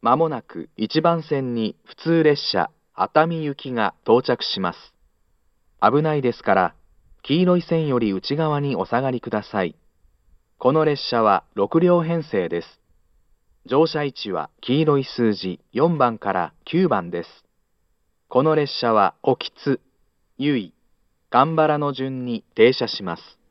まもなく1番線に普通列車熱海行きが到着します。危ないですから、黄色い線より内側にお下がりください。この列車は6両編成です。乗車位置は黄色い数字4番から9番です。この列車は興津、由比、蒲原の順に停車します。